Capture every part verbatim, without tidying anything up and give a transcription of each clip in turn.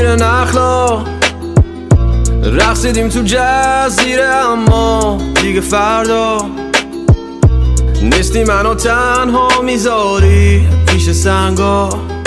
زیر نخلا رقصیدیم تو جزیره، اما دیگه فردا نیستی منو تنها میذاری پیش سنگا.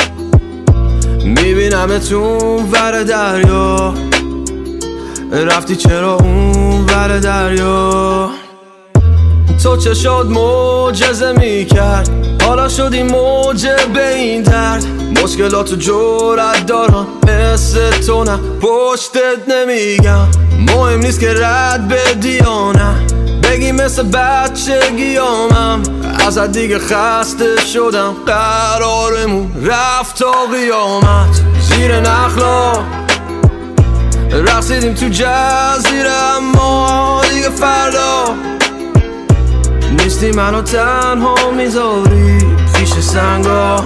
میبینم تو ور دریا، رفتی چرا اون ور دریا؟ تو چه شد معجزه میکرد، حالا شدی موجب این درد. مشکلاتو جرأت دارم مثل تو، نه پشتت نمیگم. مهم نیست که رد بدی یا نه، بگی مثل بچگیامم. ازت دیگه خسته شدم، قرارمون رفت تا قیامت. زیر نخلا رقصیدیم تو جزیره، اما دیگه فردا نیستی منو تنها میذاری پیش سنگا.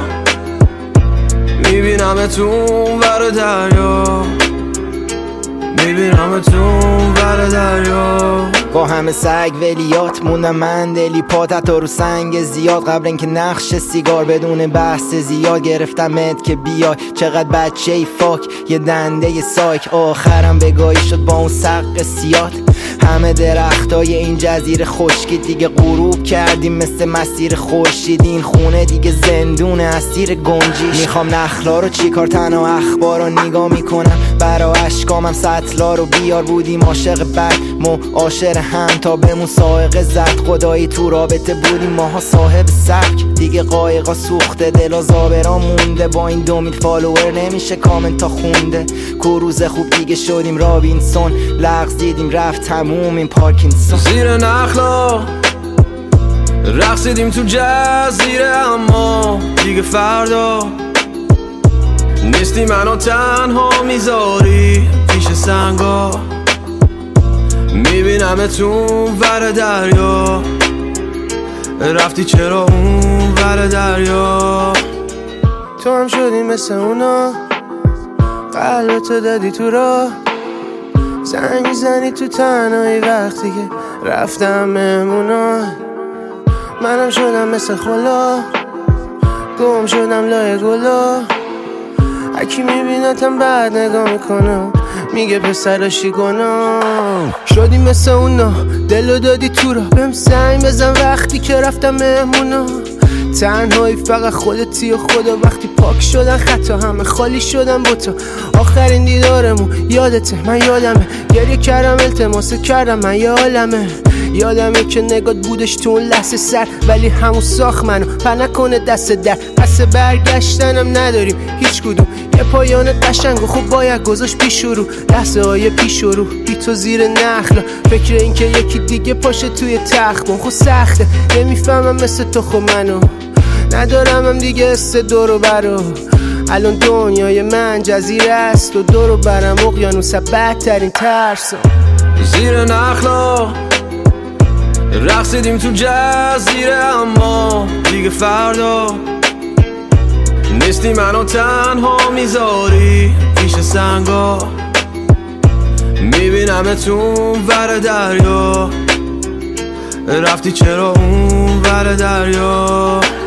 میبینم تو ور دریا، میبینم تو ور دریا. با همه سگ ولیات موندم من دلی پاتت رو سنگ زیاد. قبل اینکه نقش سیگار بدون بحث زیاد گرفتمت که بیای. چقدر بچه ای فاک، یه دنده سایک. آخرم بگاهی شد با اون سق سیاد. همه درختای این جزیره خشکی دیگه غروب کردیم مثل مسیر خورشید. این خونه دیگه زندون اسیر گنجیش. میخوام نخلا رو چیکار، تنها اخبار رو نگاه میکنم. برا اشکامم سطلا رو بیار، بودیم عاشق بد معاشر هم تا بهمون سائقه زد. خدایی تو رابطه بودیم ماها صاحب سبک. دیگه قایقا سوخته، دلا زابرا مونده. با این دو میل فالوور نمیشه کامنت تا خونده. کروز خوب دیگه شدیم رابینسون، لغزیدیم رفت تموم این پارکینسون. زیر نخلا رقصیدیم تو جزیره، اما دیگه فردا نیستی منو تنها میذاری پیش سنگا. میبینم تو ور دریا، رفتی چرا اون ور دریا؟ تو هم شدی مثل اونا، قلبتو دادی تو راه. زنگ میزنی تو تنهایی وقتی که رفتم مهمونا. منم شدم مثل خلا، گم شدم لای گلا. هکی میبینتم بعد نگاه میکنم، میگه پسراشی گناه. شدی مثل اونا، دلو دادی تو را. بهم زنگ بزن وقتی که رفتم مهمونا. تنهایی فقط خودتی و خدا. وقتی پاک شدن خطا، همه خالی شدن با تو. آخرین دیدارمون یادته، من یادمه. گریه کردم التماس کردم، من یه عالمه. یادمه که نگات بودش تو اون لحظه سر، ولی همون ساخت منو پر نکنه دست در. قصد برگشتنم نداریم هیچ کدوم، یه پایان قشنگ و خوب باید گذاشت پیش رو. لحظه های پیش رو بی تو زیر نخلا، فکر این که یکی دیگه پاشه توی تخت. من خود سخته نمیفهمم مثل تو، خب منو ندارم هم دیگه است دورو برو. الان دنیای من جزیره است و دورو برم اقیانوس بدترین ترسم. زیر نخلا رقصیدیم تو جزیره، اما دیگه فردا نیستی منو تنها میذاری پیش سنگا. میبینم تو ور دریا، رفتی چرا اون ور دریا؟